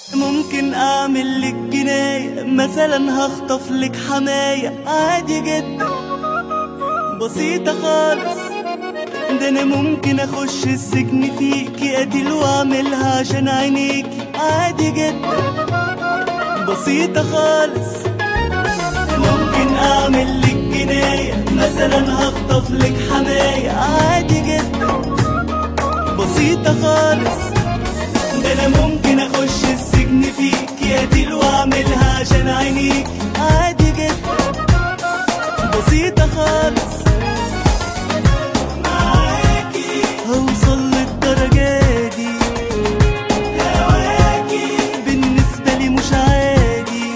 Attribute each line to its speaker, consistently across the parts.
Speaker 1: ممكن اعمل لك جناية، مثلا هخطف لك حماية عادي جدا، بسيطة خالص. ده انا ممكن اخش السجن فيكي قتل واعملها عشان عينيكي عادي جدا، بسيطة خالص. ممكن اعمل لك جناية، مثلا هخطف لك حماية عادي جدا، بسيطة خالص. ده انا ممكن اخش السجن فيكي قتل واعملها عشان عينيكي عادي جدا، بسيطة خالص. معاكي هوصل للدرجة دي، هواكي بالنسبة لي مش عادي.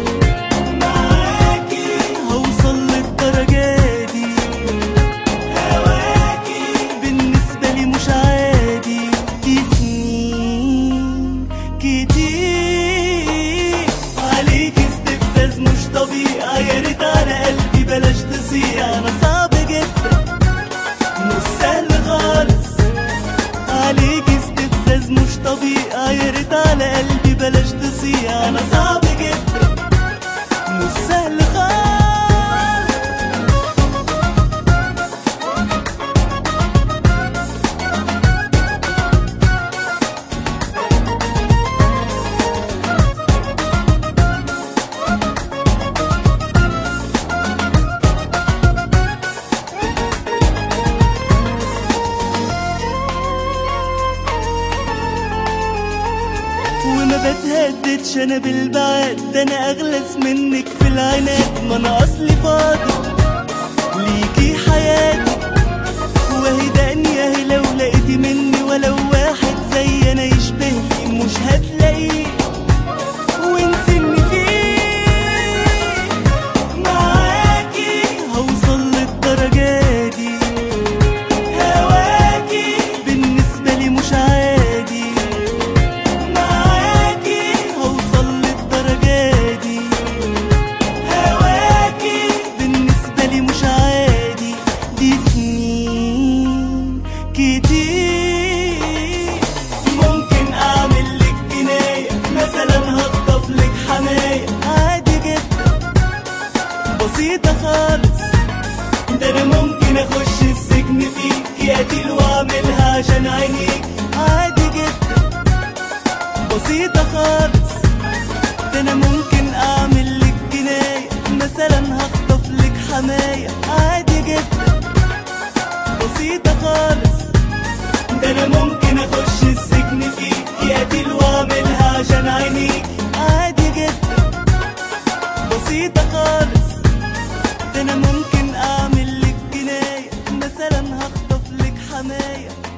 Speaker 1: معاكي هوصل للدرجة دي، هواكي بالنسبة لي مش عادي. دي سنين كتير عليك استفزاز مش طبيعي، يا ريت على قلبي بلاش تصيع. انا صعب جدا مش سهل خالص، عليك استفزاز مش طبيعي، يا ريت على قلبي بلاش تصيع. انا صعب جدا مش سهل خالص. وما بتهددش انا بالبعاد، ده انا اغلس منك في العناد. ما انا اصلي فاضي ليكي حياتي، وهي دقني اهي لو لقيتي مني ولو واحد زي انا يشبهني مش هتلاقيه وانسني فيه. معاكي هوصل للدرجة دي، هواكي بالنسبة لي مش عادي. هوصل للدرجة دي، هواكي بالنسبة لي مش عادي. دي سنين كتير ممكن اعمل لك جناية، مثلا هخطف لك حماية عادي جدا، بسيطة خالص. ده انا ممكن اخش السجن فيكي قتل واعملها عشان عينيك عادي جدا، بسيطة خالص. ده انا ممكن اعمل لك جناية، مثلا هخطف لك حماية عادي جدا، بسيطة خالص. ده انا ممكن اخش السجن فيكي قتل واعملها عشان عينيك عادي جدا، بسيطة خالص. ده انا ممكن اعمل لك جناية، مثلا هخطف لك حماية